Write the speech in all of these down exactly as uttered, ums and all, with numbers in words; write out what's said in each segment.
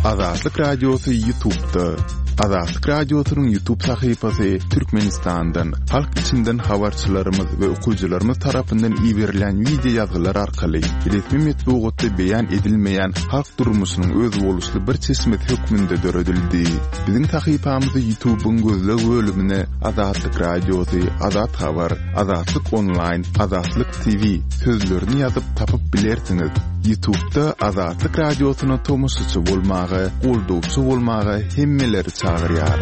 Azatlyk Radiosu YouTube'da. Azatlyk Radiosu'nun YouTube sayfasy Türkmenistan'dan, halk içinden habarçylarymyz we okuwçylarymyz tarapyndan ýiberilen video ýazgylar arkaly resmi metbuatda beýan edilmeýän halk durmuşynyň öz boluşly bir çeşmet hökmünde döredildi. Biziň sayfamyzy YouTube'un gözleg bölümine Azatlyk Radiosu, Azat Habar, Azatlyk Online, Azatlyk T V sözlerini ýazyp tapyp bilersiňiz. YouTube'da Azatlyk Radiosu'na tomusçy bolmagy, goldowçy bolmagy hemmeleri çağırýar.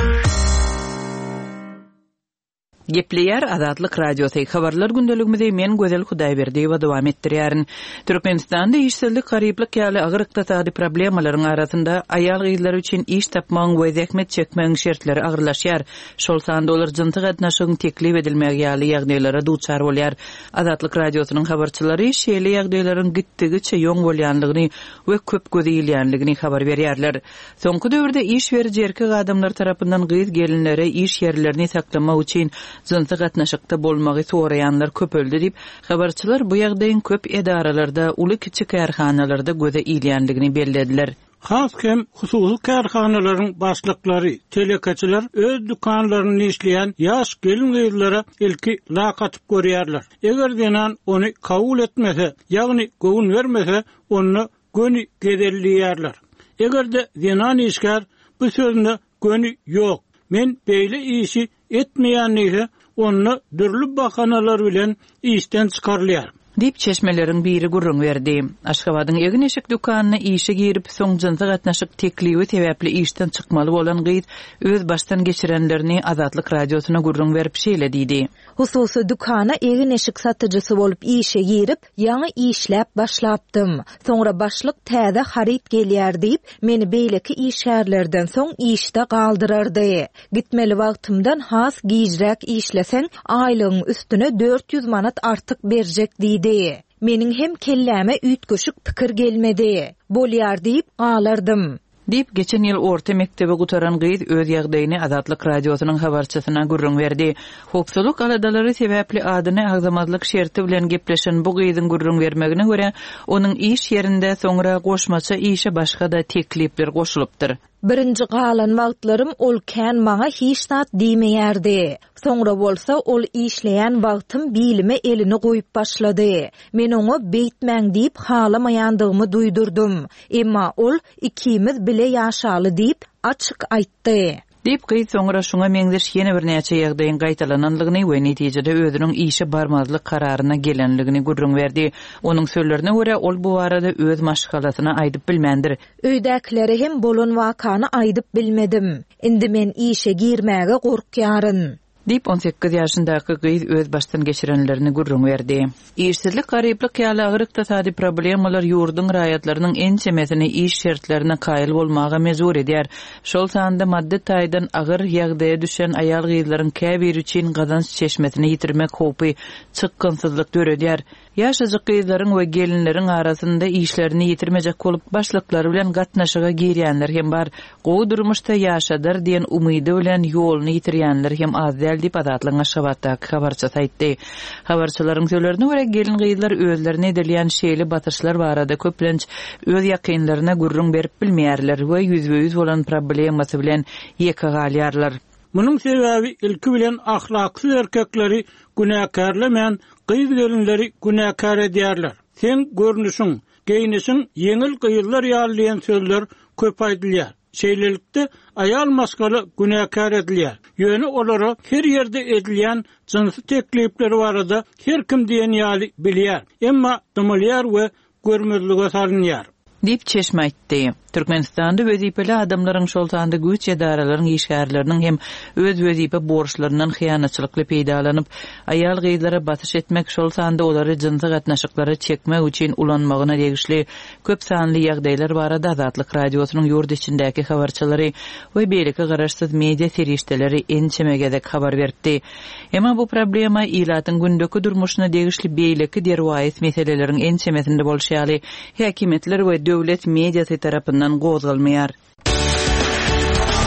Gepleyer Azatlyk Radiosu habarlar gündeligimizde men Gözel Hudaýberdi we dowam etdirýärin. Türkmenistanda işsizlik, garyplyk ýaly agyr ykdysady problemalaryň arasynda aýal gyzlar üçin iş tapmagyň we zähmet çekmegiň şertleri agyrlaşýar. Şol sanda olar jynsyk gatnaşygyň teklip edilmegi ýaly ýagdaýlara duçar bolýar. Azatlyk Radiosynyň habarçylary şeýle ýagdaýlaryň gitdigiçe ýoň bolýanlygyny we köp gözelýänligini habar berýärler. Soňky döwürde iş berjerki adamlar tarapyndan gyz gelinlere iş ýerlerini saklamak üçin jynsyk gatnaşykda bolmagy soraýanlar köpöldi diýip habarçylar bu ýagdaýyň köp edaralarda, uly kiçik kärhanalarda göze ilýänligini bellädiler. Haskem hususy kärhanalaryň başlyklary, telekaçylar öz dükanlaryny işleýän ýaş gelin gyzlara ilki laqatyp görýärler. Eger denan ony kabul etmese, ýagny gowun bermese, onu göni gedelliýärler. Eger de denan işgär bu sözüne göni ýok, men beýle işi etmeýänligi onu dürlü bahanalar bilen işten çykarlýar. Dip çeşmeleriň biri gurrun berdi. Aşgabatyň egin eşik dukanyna işe girip soň jynsyk gatnaşyk teklibi sebäpli işten çykmaly bolan gyz öz baştan geçirenlerini Azatlyk Radiosuna gurrun berip şeýle diýdi. Hususy dukana egin eşik satyjysy bolup işe girip ýaňy işläp başlapdym. Soňra başlyk täze harit gelýär diýip meni beýleki işgärlerden soň işde galdyrardy. Gitmeli wagtymdan has gijrak işleseň aýlygyň üstüne dört yüz manat artyk berjek diýdi. Meniň hem kelläme üýtgeşik pikir gelmedi. Bolýar diýip galardım. Dip geçen ýyl orta mektebe gutaran gyz öz ýagdaýyny Azatlyk Radiosynyň habarçysyna gurrun berdi. Howpsuzlyk aladalary sebäpli adyny agzamazlyk şerti bilen gepleşen bu gyzyň gurrun bermegine görä onuň iş ýerinde soňra goşmaça işe başga da teklipler goşulypdyr. Birinji galan wagtlarym ol kän maňa hiç zat diýmeýärdi. Soňra bolsa ol işleýän wagtym bilime elini goýup başlady. Men oňa beýtmäň diýip halamaýandygymy duýdurdum. Emma ol ikimiz bile ýaşaly diýip açyk aýtdy. Dip gyz soňra şuňa meňdir ýene bir näçe ýagdaýyň gaýtalananlygyny we netijede özüniň işe barmazlyk kararyna gelenligini gurrun berdi. Onuň sözlerine görä ol bu barada öz maşgalasyna aýdyp bilmendir. Öýdäkleri hem bolan wakany aýdyp bilmedim. Indi men işe girmäge gorkýaryn. Dip on sekiz ýaşyndaky gyz öz baştan geçirenlerini gurrun berdi. İşsizlik, garyplyk ýaly agyr ykdysady problemalar ýurduň raýatlarynyň en çemesini iş şertlerine kaýyl bolmaga mezur edýär. Şol sanda maddi taýdan agyr ýagdaýa düşen aýal gyzlaryň käbir üçin gazanç çeşmesini ýitirmek howpy çykgynsyzlyk döredýär. Ýaşajyk gyzlaryň we gelinleriň arasynda işlerini ýitirmejek bolup başlyklary bilen gatnaşyga girýänler hem bar. Gowy durmuşda ýaşadyr diýen umydy bilen ýoluny ýitirýänler hem az däl diýip Azatlyk Aşgabatda habarçy aýtdy. Habarçylaryň sözlerine görä gelin gyzlar özlerini edilýän şeýle batyrşlar barada köplenç öz ýakynlaryna gurrun berip bilmeýärler we ýüzbe-ýüz bolan problemasy bilen ýeka galýarlar. Munyň sebäbi ilki bilen ahlaksyz erkekleri günäkärlemän gyz gelinleri günäkär edýärler. Sen görnüşiň, geýnişiň ýeňil gyýylar ýalyyan sözler köp aýdylýar. Şeýlelikde aýal maskaly günäkär edilýär. Ýöne olara her ýerde edilýän jinsy teklipleri barada her kim diýen ýaly bilýär. Emma dymylýar we görmezlige salynýar. Dip çeşme aýtdy. Türkmenistanda wezipeli adamlaryň şol sanda güç edaralaryň işgärleriniň hem öz wezipe borçlarynyň hyýanatçylykly peýdalanyp aýal gyzlara batyş etmek şol sanda olary jinsy gatnaşyklary çekmek üçin ulanmagyna degişli köp sanly ýagdaýlar barada Azatlyk Radiosynyň ýurt içindäki habarçylary we beýleki garaşsyz media serişdeleri ençemegedek habar berdi. Emma bu problema ilatyň gündäki durmuşyna degişli beýleki derwaýat meseleleriň ençemesinde bolşýaly häkimetler we döwlet mediasy tarapyndan gozgalmaýar.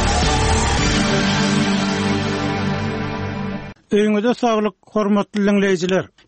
Öňüňizde saglyk, hormatly dinleýijiler.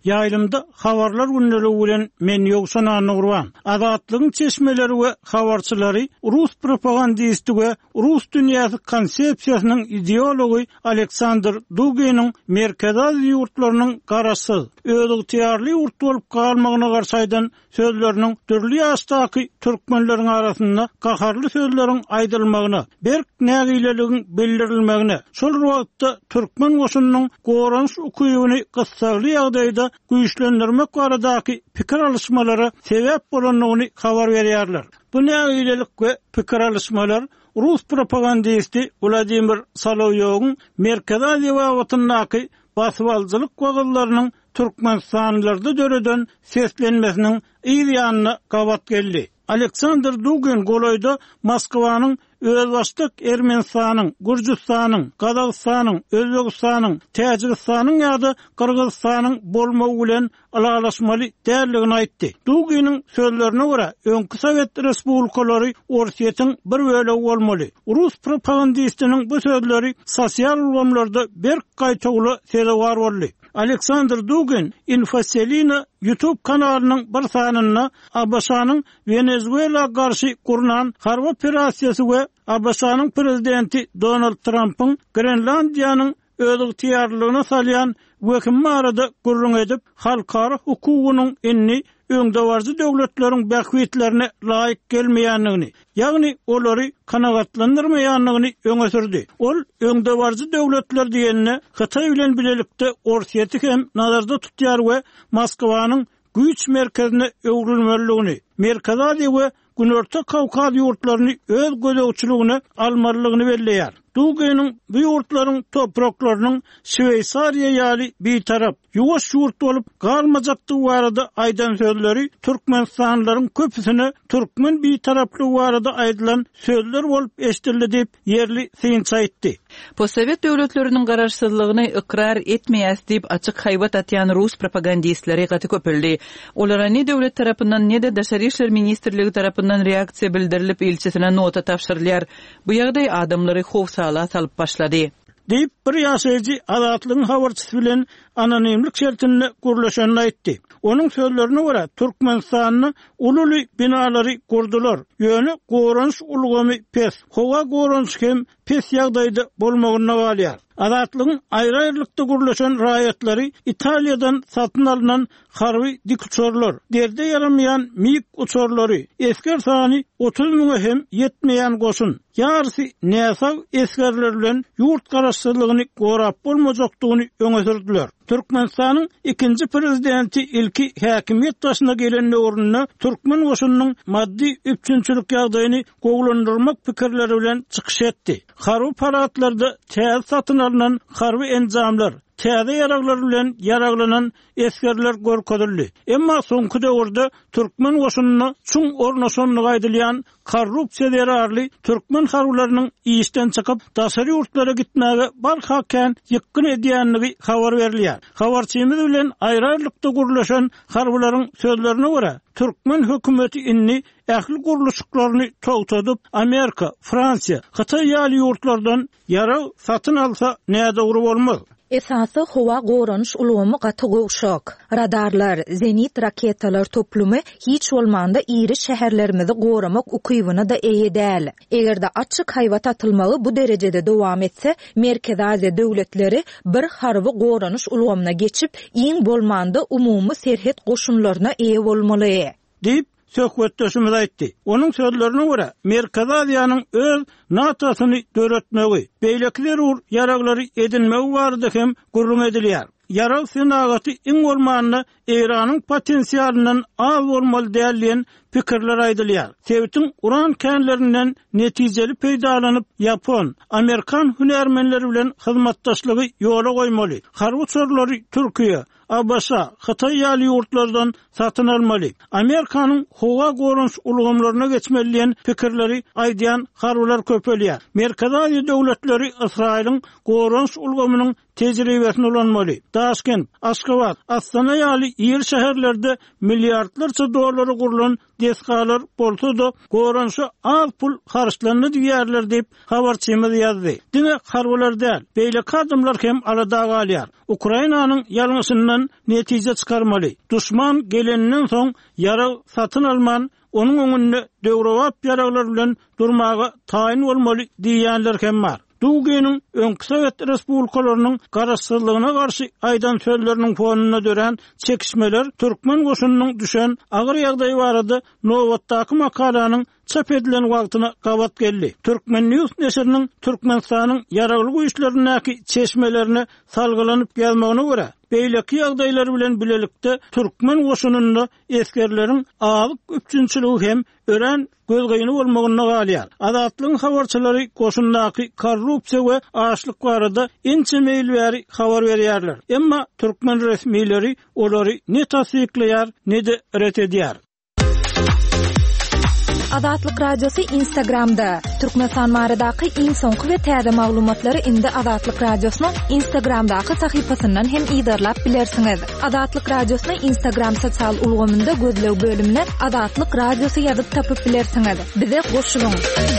Ýaýlymda habarlar günneligi bilen men ýoksan Nurwan. Azatlygyň çeşmeleri we habarçylary Rus propagandisti we Rus dünýäsi konsepsiýasynyň ideology Aleksandr Dugin'in Merkez Aziýa ýurtlarynyň garasy, özü tiýarly ýurt bolup galmagyna garşaýdan sözleriniň türli ýaşdaky türkmenleriň arasynda gaharly sözleriň aýdylmagyna, berk nägileligiň bildirilmegine, şol wagtda türkmen goşunynyň gorans ukybyny gysgaly ýagdaýda güýçlendirmek baradaky pikir alışmaları sebäp bolanlygyny habar berýärler. Bu nägilelik we pikir alışmalar Rus propagandisti Vladimir Solovyov'un Merkez Aziýa wagtyndaky basbalçylyk wagtlarynyň Türkmenistanlarda döreden seslenmesiniň ýa-ýanyna gabat geldi. Aleksandr Dugin goloyda Moskwanyň Özbaşdyk Ermenistanyň, Gürjistanyň, Gazagystanyň, Özbegistanyň, Täjikistanyň ýa-da Kyrgyzstanyň bolmagy bilen alalaşmaly däldigini aýtdy. Dugin'in sözlerine görä, öňkü Sowet respublikalary orsiýetiň bir bölegi bolmaly. Rus propagandistiniň bu sözleri sosial ulgamlarda bir gaýtagly sebäp boldy. Aleksandr Dugin Infoselina YouTube kanalynyň bir sanyna A B S-nyň Venezuela garşy kurulan harby operasiýasy we A B S-nyň prezidenti Donald Trump'ın Grenlandiýanyň özü tiýarlygyna salýan wekimi arada gurrun edip halkara hukugynyň inni öňde barjy döwletleriň bähwitlerine laýyk gelmeýänligini, ýagny olary kanagatlandyrmaýanlygyny öňe sürdi. Ol öňde barjy döwletler diýenine Hytaý bilen bilelikde orsiýeti hem nazarda tutýar we Moskwanyň güýç merkezine öwrilmeligini, Merkez Aziýa we Günorta Kawkaz ýurtlaryny öz gözegçiligine almalygyny belleýär. Dugin'in bu ýurtlaryň topraklarynyň Şweýsariýa ýaly bir tarap ýuwaş ýurt bolup galmajakdygy barada aýdan sözleri Türkmenistanlaryň köpüsine türkmen bir taraply barada aýdylan sözler bolup eşdildi diýip ýerli synça aýtdy. Postsovet döwletleriniň garaşsyzlygyny ikrar etmeýäs diýip açyk haýbat atýan Rus propagandistleri gaty köpeldi. Olara ne döwlet tarapyndan ne de Daşary işler ministrligi tarapyndan reaksiýa bildirilip elçisine nota tapşyrylýar. Bu ýagdaý adamlary howsala salyp başlady. Deyip bir ýaşaýjy azatlygyň habarçysy bilen anonimlik şertinde gurlaşanyny aýtdy. Onun sözlerine görä Türkmenistanyň ululy binalary kurdular. Ýöne gorans ulgamy pes. Howa gorans hem pes ýagdaýda bolmagyna galýar. Azatlygyň aýry-aýrylykda gurlaşan raýatlary Italiýadan satyn alynan harby dik uçurlar, derde yaramayan mik uçurlary, esker sany otuz miňe hem yetmeýän goşun. Ýarysy näsag eskerler bilen ýurt garaşsyzlygyny gorap bolmajakdygyny öňe sürdiler. Türkmenistanyň ikinji prezidenti ilki häkimiýet başyna gelen ornuny türkmen goşunynyň maddi üçinçilik ýagdaýyny gowlandyrmak pikirleri bilen çykyş etdi. Harby paratlarda täze satyn alynan harby enjamlar, täze ýaraglar bilen ýaraglanan eskerler görkezildi. Emma soňky döwürde türkmen goşunyny çuň ornaşanlygy aýdylýan korrupsiýa derarly türkmen harbylarynyň işden çykyp daşary ýurtlara gitmäge barhaken ýykyn edýänligi habar berilýär. Habarçymyz bilen aýry-aýrylykda gurlaşan harbylaryň sözlerine görä türkmen hökümeti inni ähli guruluşyklaryny togtadyp Amerika, Fransiýa, Hytaý ýaly ýurtlardan ýarag satyn alsa näde ury bolmaz. Esasy howa goranyş ulgamy gaty gowşak. Radarlar, zenit raketalar toplumy hiç bolmanda iri şäherlerimizi goramak ukybyna da eýe däl. Egerde açyk haýbat atylmagy bu derejede dowam etse, Merkez Aziýa döwletleri bir harby goranyş ulgamyna geçip, iň bolmanda umumy serhet goşunlaryna eýe bolmaly. Diýip söhbetdeşimiz aýtdy. Onun sözlerine görä Merkez Aziýanyň öz NATO'syny döretmegi, beýlekler ur ýaraglary edinmegi barada hem gurrun edilýär. Yarag synagaty iň bolmanyny Iranyň potensiýalynyň az bolmaly däldiýen pikirler aýdylýar. Sewitiň uran känlerinden netijeli peýdalanyp Yapon, Amerikan hünärmenleri bilen hyzmatdaşlygy ýola goýmaly. Harby çorlary Türkiýe, A B S, Hytaý ýaly ýurtlardan satyn almaly. Amerikanyň howa gorans ulgamlaryna geçmeliýän pikirleri aýdýan harbylar köpelýär. Merkez Aziýa döwletleri Israýlyň gorans ulgamynyň tejribesini ulanmaly. Daşkent, Aşgabat, Astana ýaly ýer şäherlerde milliardlarça dollary gurulan deskalar bolsa da goransy az pul harçlandy diýerler diýip habarçymyz ýazdy. Dine harbylar däl, beýle kadymlar hem arada galýar. Ukrainanyň ýalňysyndan bolmadan netije çıkarmaly. Düşman gelenden soň yara satyn alman, onuň öňünde döwrewap yaraglar bilen durmaga taýin bolmaly diýenler hem bar. Duguynyň öňkü Sowet respublikalarynyň garaşsyzlygyna garşy aýdan sözleriniň fonuna dören çekişmeler türkmen goşunynyň düşen agyr ýagdaý barada Nowatdaky makalanyň çap edilen wagtyna gabat geldi. Türkmen News neşriniň Türkmenistanyň yaraglyk güýçlerindäki çeşmelerini salgylanyp gelmegine görä, beýleki ýagdaýlar bilen bilelikde türkmen goşunynda eskerleriň aýyk üçinçiligi hem ören gözgeýini bolmagyna galýar. Adatlyň habarçylary goşundaky korrupsiýa we açlyk barada ençe meýil bäri habar berýärler. Emma türkmen resmiýleri olary ne tasdikleýär, ne de ret edýär. Adatlyk radiosu Instagramda. Türkmenistan maradaky iň soňky we täze maglumatlary indi Adatlyk radiosynyň Instagramdaky sahypasyndan hem ýydarlap bilersiňiz. Adatlyk radiosyny Instagram sosial ulgamynda gözlew bölümine Adatlyk radiosu ýazyp tapyp bilersiňiz. Bize goşulyň.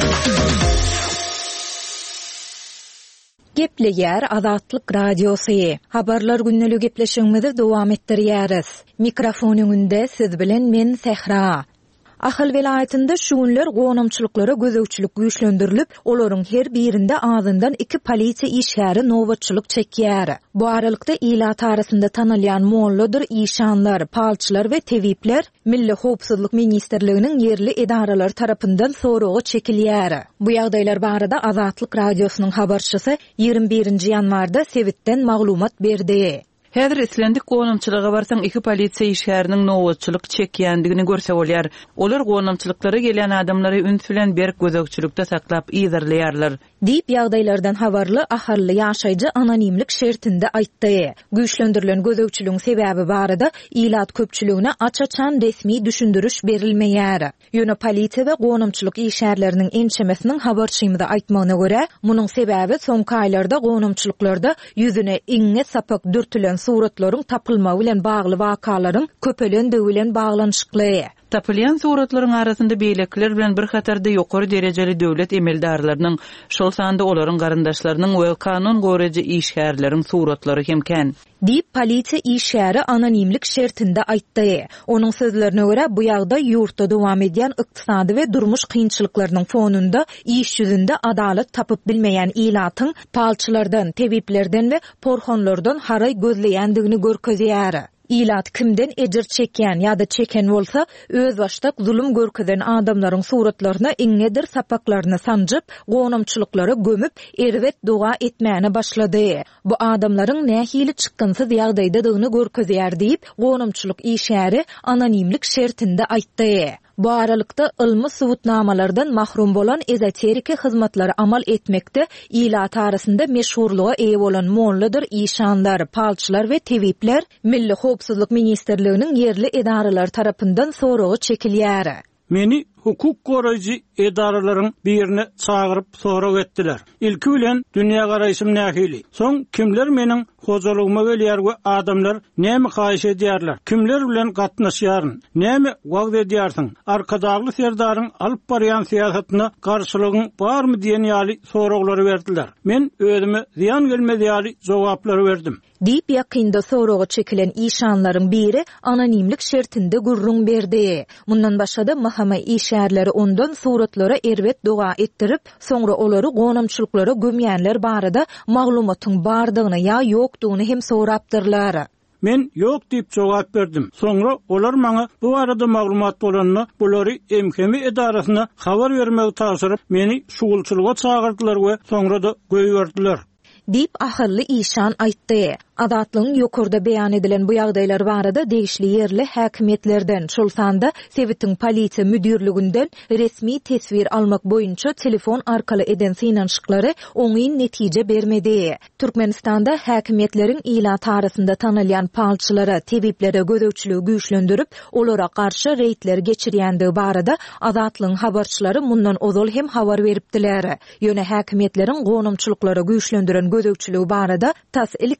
Gepleýär Adatlyk radiosu. Habarlar günnälik gepleşigimizi dowam etdirýäris. Mikrofon öňünde siz bilen men Sehra. Ahal velayetinde şuunlar gonamçylyklary gözegçilik güýçlendirilip, olaryň her birinde ağzından iki polisiýa işgäri nowatçylyk çekýär. Bu aralykda ilat arasynda tanylýan molladyr işanlar, palçylar we tewipler Milli Howpsuzlyk Ministrliginiň yerli edaralary tarapyndan soragy çekilýär. Bu ýagdaýlar barada Azatlyk radiosynyň habarçysy ýygrimi birinji ýanwarda Sewitden maglumat berdi. Häzir islendik gonamçylyga barsaň iki polisiýa işgäriniň nowatçylyk çekýändigini görse bolýar. Olar gonamçylyklary gelen adamlary üns bilen berk gözegçilikde saklap ýyzarlaýarlar. Diýip ýagdaýlardan habarly ahally ýaşaýjy anonimlik şertinde aýtdy. Güýçlendirilen gözegçiligiň sebäbi barada ilat köpçüligine açaçan resmi düşündürüş berilmeýär. Ýöne polisiýa we gonamçylyk işgärleriniň ençemesiniň habarçymyda aýtmagyna görä, munyň sebäbi soňky aýlarda gonamçylyklarda ýüzüne iňe sapak dürtülen suratlaryň tapylmagy bilen bagly wakalaryň köpelendiği bilen baglanyşykly. Tapylýan suratlaryň arasynda beýlekler bilen bir hatarda ýokary derejeli döwlet emeldarlarynyň, şol sanda olaryň garandaşlarynyň we kanun goraýjy işgärleriň suratlary hemken. Diýip polisiýa işgäri anonimlik şertinde aýtdy. Onuň sözlerine görä bu ýagda ýurtda dowam edýän ykdysady we durmuş kynçylyklarynyň fonunda iş ýüzünde adalet tapyp bilmeýän ilatyň palçylardan, tewiplerden we porhonlardan haray gözleýändigini görkezýär. İlat kimden ejir çekýän ýa-da çeken bolsa, öz başdak zulüm görkezen adamlaryň suratlaryna iňedir sapaklaryny sanjyp, gonamçylyklary gömüp, erwet doga etmäne başlady. Bu adamlaryň nähili çykgynsyz ýagdaýdadygyny görkezýär diýip, gonamçylyk işgäri anonimlik şertinde aýtdy. Bu aralykda ılmy subutnamalardan mahrum bolan ezoterika hyzmatlary amal etmekde ilat arasynda meşhurlyga eýe bolan molladyr işanlar, palçylar we tewipler Milli Howpsuzlyk Ministrliginiň yerli edaralary tarapyndan soragy çekilýär. Meni hukuk goraýjy edaralaryň birine çagyryp sorag etdiler. Ilki bilen dünýä garaýşym nähili. Soň kimler meniň hojalygyma gelýär we adamlar näme haýyş edýärler? Kimler bilen gatnaşýaryn? Näme wagt edýärsiň? Arkadagy serdaryň alyp barýan siýasatyna garşylygyň barmy diýen ýaly soraglary berdiler. Men özüme ziýan gelmedi ýaly jogaplary berdim. Diýip ýakynda soragy çekilen işanlaryň biri anonimlik şertinde gurrun berdi. Mundan başga mahkama işgärleri ondan suratlara erwet doga etdirip, soňra olary gonamçylyklara gömýänler barada maglumatyň bardygyny ýa ýokdugyny hem sorapdyrlar. Men ýok diýip jogap berdim. Soňra olar maňa bu arada maglumat bolanyny, bulary emkemi edarasyna habar bermegi taşyryp, meni şugulçylyga çagyrdylar we soňra da göýberdiler. Diýip ahylly işan aýtdy. Adatlyň ýokurda beýan edilen bu ýagdaýlar barada degişli yerli häkimetlerden, şol sanda Sewitiň polisiýa müdürliginden resmi tesvir almak boýunça telefon arkaly eden synanşyklary oňy netije bermedi. Türkmenistanda häkimetleriň ilat arasynda tanylýan palçylara, tewiplere gözegçiligi güýçlendirip, olara garşy reýtler geçirýändigi barada Adatlyň habarçylary mundan ozal hem habar beripdiler. Ýöne häkimetleriň gonamçylyklary güýçlendiren gözegçiligi barada tas ilkinji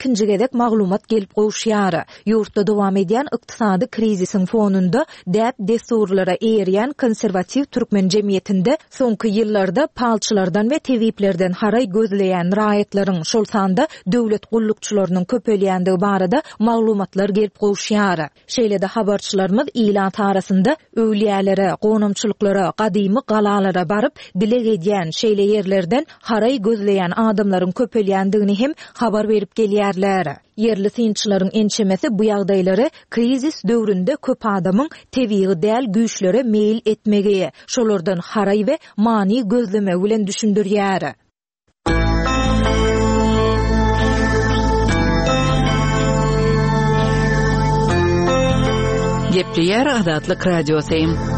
gezek maglumat gelip gowşýar. Ýurtda dowam edýän ykdysady krizisiň fonunda däp desturlara eýerýän konserwativ türkmen jemgyýetinde soňky ýyllarda palçylardan we tewiplerden haray gözleýän raýatlaryň şol sanda döwlet gullukçylarynyň köpelýändigi barada maglumatlar gelip gowşýar. Şeýlede habarçylarymyz ilan tarasynda öwliýälere, gonamçylyklara, gadymy galalara baryp dile edýän şeýle ýerlerden haray gözleýän adamlaryň köpelýändigini hem habar berip gelýärler. Yerli synçylaryň ençemesi bu ýagdaýlary krizis döwründe köp adamyň tebii däl güýçlere meýil etmegi, şolardan haray we mani gözleme bilen düşündirýär. Gepleýär Adatlyk radiosi.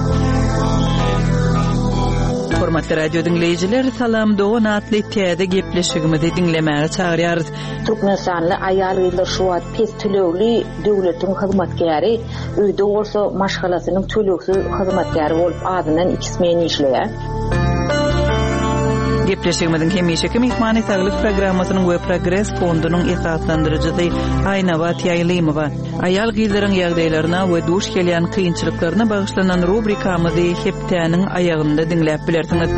Hormatly radio dinleyijiler, salam dogan atly täze gepleşigimizi dinlemäge çagyrýarys. Türkmenistanly aýal gyzlar şu wagt pes tölegli döwletiň hyzmatkäri, öýde bolsa maşgalasynyň töleksiz hyzmatkäri bolup adynan ikismeni işleýär. Gepleşigimizin hemişeki mehmany saglyk programmasynyň we progress fondunyň esaslandyrjysy Aýnabat Ýaýlymowa. Aýal gyzlaryň ýagdaýlaryna we duş gelýän kynçylyklaryna bagyşlanan rubrikamyzy hepdäniň aýagynda dinläp bilersiňiz.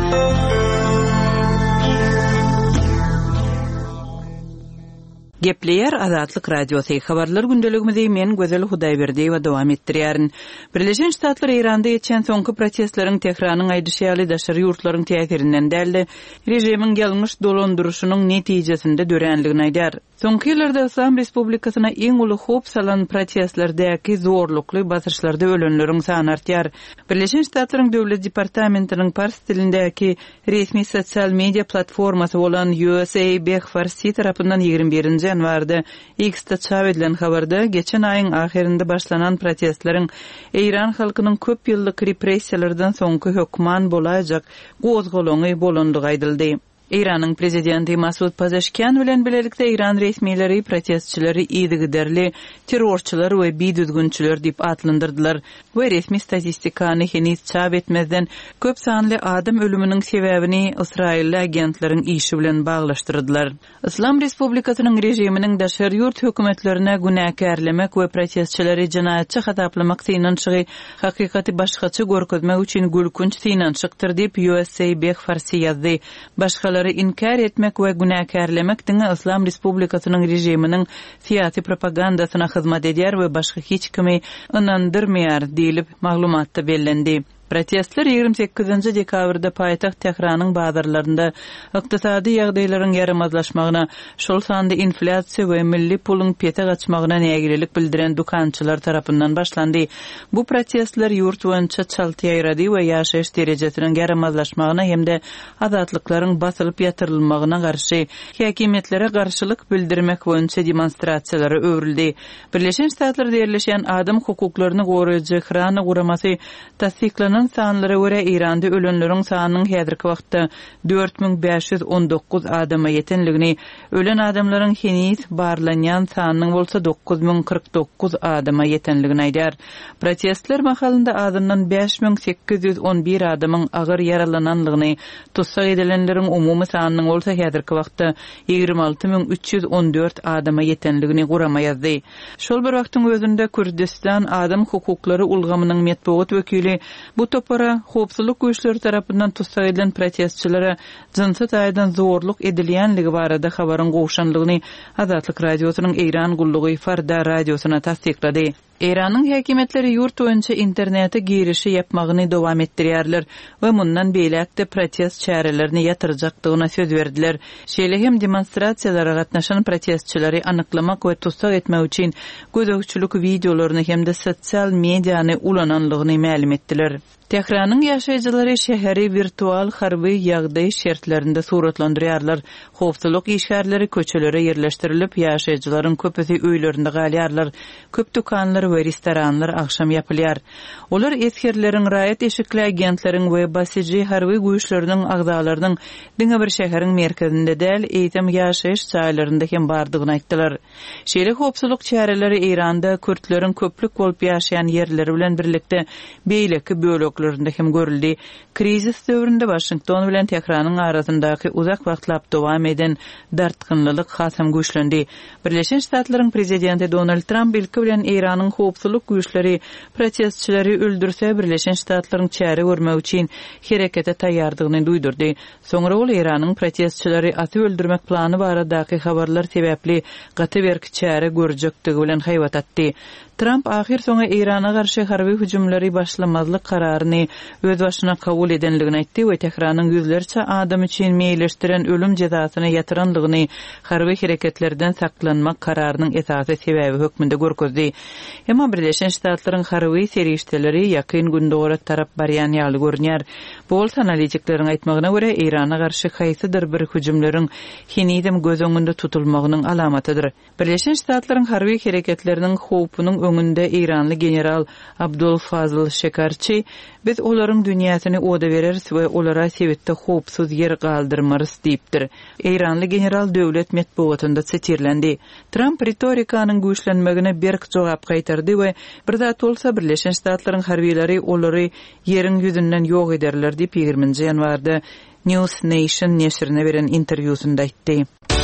Gepleýär Adatlyk radiosi. Habarlar gündeligimizi men Gözel Hudaýberdiýewa dowam etdirýärin. Birleşen Ştatlar Iranda ýetýän soňky protestlaryň Tehranyň aýdyşýaly daşary ýurtlaryň täsirinden däldi. Rejimiň gelmiş dolandyrşynyň netijesinde dörenligini aýdýar. Soňky ýyllarda Islam Respublikasyna iň uly hop salan protestlerdeäki zorlukly basyrşlarda ölenleriň sany artýar. Birleşen Ştatlaryň döwlet departamentiniň pars dilindäki resmi sosial media platformasy bolan U S A Bek-Farsi tarapyndan ýigirme birinji ýanwarda X-de çap edilen habarda geçen aýyň ahirinde başlanan protestlaryň Iran halkynyň köp ýyllyk repressiýalardan soňky hökman bolajak gozgolany bolandygy aýdyldy. İran'ın prezidenti Masud Pezeshkian bilen bilelikde İran resmileri protestçileri iýdigiderli terrorçylar we bidüzgünçiler dip atlandyrdylar we resmi statistikany heniz çap etmezden köp sanly adam ölüminiň sebäbini İsrail agentleriň işi bilen baglaşdyrdylar. İslam Respublikasynyň rejiminiň daşary ýurt hökümetlerine günäkärlemek we protestçileri jinaýatçy hataplamak synançygy hakykaty başgaça görkezmek üçin gülkünç synançykdyr dip U S A Bek-Farsi ýazdy. Başga inkar etmek we günäkärlemek diňe İslam Respublikasynyň rejiminiň siýasy propagandasyna hyzmat edýär we başga hiç kimi ynandyrmaýar diýilip maglumatda bellendi. Protestler ýigirme sekizinji dekabrda paýtaxt Tehranyň bazarlarynda ykdysady ýagdaýlaryň ýaramazlaşmagyna, şol sanda inflasiýa we milli puluň pete gaçmagyna nägililik bildiren dukançylar tarapyndan başlandy. Bu protestler ýurt boýunça çalty ýaýrady we ýaşaýyş derejesiniň ýaramazlaşmagyna hemde azatlyklaryň basylyp ýatyrylmagyna garşy häkimetlere garşylyk bildirmek boýunça demonstrasiýalary öwrüldi. Birleşen Ştatlarda ýerleşen adam hukuklaryny goraýjy Hrana guramasy tasdiklanan sanlara göre İranda ölenleriň sanynyň häzirki wagtda dört bin beş ýüz on dokuz adama ýetenligini, ölen adamlaryň heniz barlanýan sanynyň bolsa dokuz bin kırk dokuz adama ýetenligini aýdýar. Protestler mahalynda adamdan beş bin sekiz ýüz on bir adamyň agyr yaralananlygyny, tutsak edilenleriň umumy sanynyň bolsa häzirki wagtda ýigirme alty bin üç ýüz on dört adama ýetenligini gurama ýazdy. Şol bir wagtyň özünde Kürdistan adam hukuklary ulgamynyň metbuat wekili bu topara hopsuzlyk güýçleri tarapyndan tutsak edilen protestçilere jynsy taýdan zorluk edilýänligi barada habaryň gowşanlygyny Adatlyk radiosynyň Iran gullugy Farda radiosuna tasdiklady. İran'ın häkimetleri ýurt boýunça internete girişi yapmagyny dowam etdirýärler we mundan beýlekde protest çärelerini ýatyrjakdygyna söz berdiler. Şeýle hem demonstrasiýalara gatnaşan protestçileri anyklamak we tutsak etmek üçin gözegçilik videolaryny hemde sosial mediany ulananlygyny ma'lum etdiler. Tehranyň ýaşaýjylary şäheri virtual harby ýagdaý şertlerinde suratlandyrýarlar. Howpsuzlyk işgärleri köçelere ýerleşdirilip, ýaşaýjylaryň köpüsi öýlerinde galýarlar. Köp dukanlar we restoranlar akşam yapılýar. Olar etkerleriň raýat eşikli agentleriň we basyjy harby güýçläriniň agzalarynyň diňe bir şäheriň merkezinde däl, eýtem ýaşaýyş çaýlarynda hem bardygyny aýtdylar. Şeýle howpsuzlyk çäreleri Iranda Kürtleriň köplük bolup ýaşaýan ýerleri bilen birlikde beýleki böleklerinde hem görüldi. Krizis döwründe Washington bilen Tehranyň arasyndaky uzak wagtlap dowam eden dartgynlylyk hasam güýçlendi. Birleşen Ştatlaryň prezidenti Donald Trump ilki bilen Iranyň howpsuzlyk güýçleri protestçileri öldürse Birleşen Ştatlaryň çäre görmek üçin herekete taýýardygyny duýdurdy. Soňra ol Iranyň protestçileri aty öldürmek plany baradaky habarlar sebäpli gaty berk çäre görjekdigi bilen haýbat atdy. Trump ahir soňa Irana garşy harby hüjümleri başlamazlyk kararyny öz başyna kabul edenligini aýtdy we Tehranyň ýüzlerçe adam üçin meýleşdiren ölüm jazasyny ýatyranlygyny harby hereketlerden saklanmak kararynyň esasy sebäbi hökmünde görkezdi. Emma Birleşen Ştatlaryň harby serişdeleri ýakyn gündogora tarap barýan ýaly görnýär. Bu analitiklerin aýtmagyna görä Irana garşy haýsydyr bir hüjümleriň hinidem göz öňünde tutulmagynyň alamatydyr. Birleşen Ştatlaryň harby hereketleriniň howpunyň öňünde İranly general Abdul Fazıl Shekarchi biz olaryň dünýäsyny oda bereriz we olara sebetde howpsuz yer galdyrmarys diýipdir. İranly general döwlet medeniýetinde setirlendi. Trump retorikanyň güýçlenmegine berk jogap gaýtardy we bir zat bolsa Birleşen Ştatlaryň harbiýleri olary ýeriň ýüzünden ýok ederler diýip ýigirminji ýanwarda News Nation neşrine beren interwýusunda aýtdy.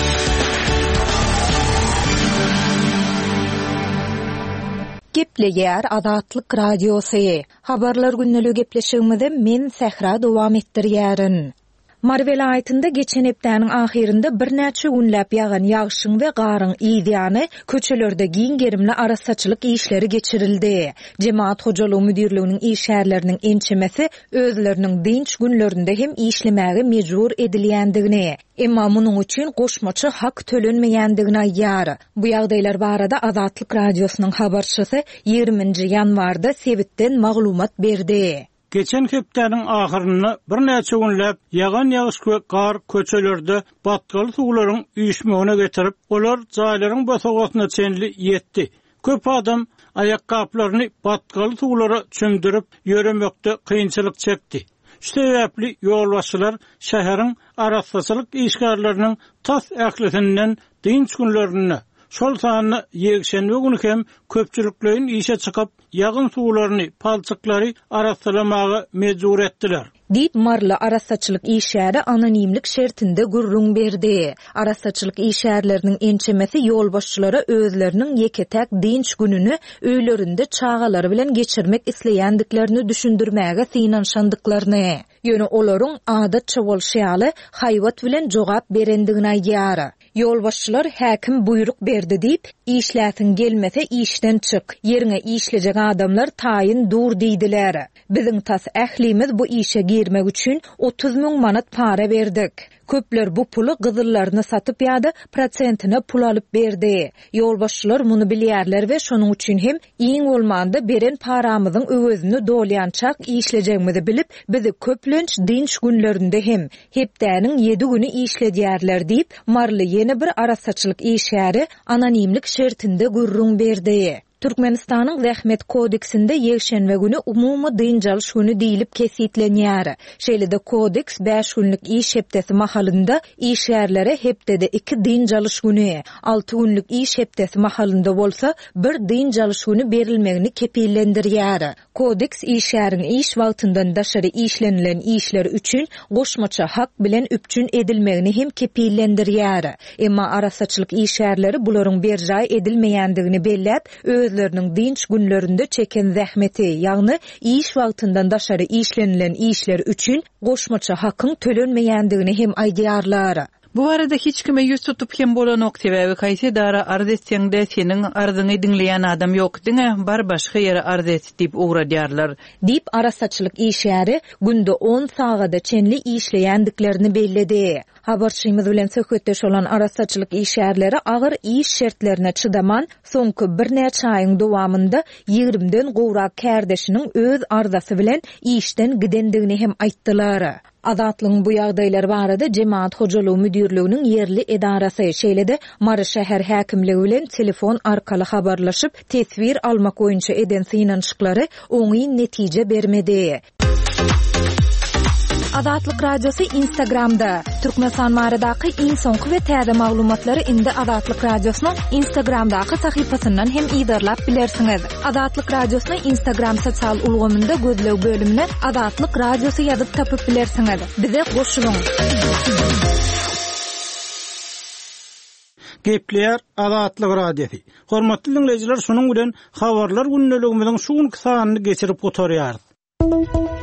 Gepleýär Azatlyk radiosy. Habarlar günneligi gepleşigimizde men Sehra dowam etdirýärin. Marvel aýtynda geçen hepdäniň ahirinde bir näçe günläp ýagan ýagşyň we garyň ýygyany köçelerde giň gerimli arasaçylyk işleri geçirildi. Jemaat hojalygy müdirliginiň işärleriniň ençemesi özleriniň dinç günlerinde hem işlemäge mejbur edilýändigini, emma munyň üçin goşmaçy hak tölenmeýändigini aýdýar. Bu ýagdaýlar barada Azatlyk radiosynyň habarçysy ýigirminji ýanwarda sebitden maglumat berdi. Geçen hepdäniň ahyryny bir näçe günläp ýagan ýagyş we gar köçelerde batgaly suwlaryň üýüşmegine getirip, olar jaýlaryň basagatna çenli ýetdi. Köp adam ayak gaplaryny batgaly suwlara çümdürip ýöremekde kynçylyk çekdi. Şu sebäpli ýolbaşçylar şäheriň arasaçylyk işgärlerini tas ählisinden dinç günlerine şol sanyny ýekşenme güni hem köpçüliklerin işe çykyp ýagyn suwlaryny palçyklary arasylamagy mejbur etdiler. Dip marly arasaçylyk işäri anonimlik şertinde gurrun berdi. Arasaçylyk işärleriniň ençemesi ýolbaşçylara özleriniň ýeketäk dinç gününi öýlerinde çağalary bilen geçirmek isleýändiklerini düşündirmäge synanşandyklaryny, ýöne olaryň adatça bolşýaly haýwat bilen jogap berendigini aýdýar. Ýolbaşçylar häkim buyruk berdi diýip, işlätin gelmese işden çyk, ýeriňe işlejek adamlar taýyn dur diýdiler. Biziň tas ählimiz bu işe girmek üçin otuz müň manat para berdik. Köpler bu pulu gyzyllaryny satyp ýa-da prosentine pul alyp berdi. Ýolbaşçylar muny bilýärler we şonuň üçin hem iň bolmanda beren paramyzyň öwözüni dolýançak işlejegimizi bilip, bizi köplenç dinç günlerinde hem hepdäniň ýedi güni işledýärler diýip, marly ýene bir arasaçylyk işäri anonimlik şertinde gurrun berdi. Türkmenistanyň Zähmet kodeksinde ýekşenbe güni umumy dynjalyş güni diýilip kesitlenýär. Şeýle-de kodeks beş günlük iş hepdesi mahalynda işgärlere hepdede iki dynjalyş güni, altı günlük iş hepdesi mahalynda bolsa bir dynjalyş güni berilmegini kepillendirýär. Kodeks işgäriň iş wagtyndan daşary işlenilen işler üçin goşmaça hak bilen üpçün edilmegini hem kepillendirýär. Emma arasaçylyk işgärleri bularyň berjaý edilmeýändigini belläp, özleriniň dinç günlerinde çeken zähmeti, ýagny iş wagtyndan daşary işlenilen işler üçin goşmaça hakyň tölenmeýändigini hem aýdýarlar. Bu arada hiç kime yüz tutup hem bolan okti ve kaýsy dara arz etseňde seniň arzyny dinleýän adam ýok diňe, bar başga ýere arz et diýip uğradýarlar. Dip arasaçylyk işäri günde on sagada çenli işleýändiklerini belledi. Habarçymyz bilen söhbetdeş olan arasaçylyk işärleri agyr iş şertlerine çıdaman soňky bir näçe aýyň dowamında ýigrimden gowrak kärdeşiniň öz arzasy bilen işden gidendigini hem aýtdylar. Azatlygyň bu ýagdaýlar barada Jemaat hojalygy müdürlüginiň yerli edarasy şeýlede Mary şäher häkimligi bilen telefon arkaly habarlaşyp tesbir almak boýunça eden synanşyklary oňy netije bermedi. Azatlyk radiosu Instagramda. Türkmenistan maradaky iň soňky we täze maglumatlary indi Azatlyk radiosynyň Instagramdaky sahypasyndan hem ýydarlap bilersiňiz. Azatlyk radiosynyň Instagram sosial ulgamynda gözlew bölümine Azatlyk radiosu ýazyp tapyp bilersiňiz. Bize goşulyň. Gepler Azatlyk radiosu. Hormatly dinleýijiler, şunuň bilen habarlar günneligimiziň şuň kysanyny geçirip oturýar.